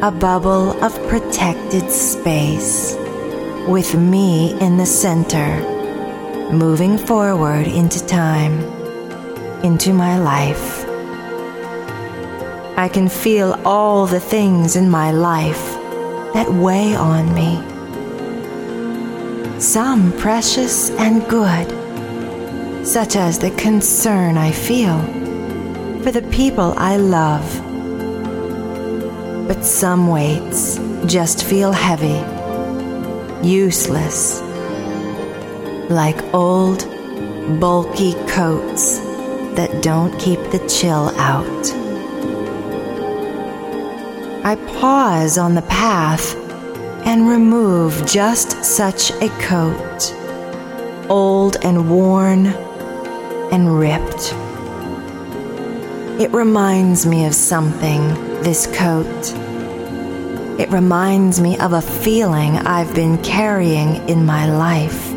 a bubble of protected space, with me in the center, moving forward into time, into my life. I can feel all the things in my life that weigh on me, some precious and good, such as the concern I feel for the people I love. But some weights just feel heavy, useless, like old, bulky coats that don't keep the chill out. I pause on the path and remove just such a coat, old and worn and ripped. It reminds me of something, this coat. It reminds me of a feeling I've been carrying in my life.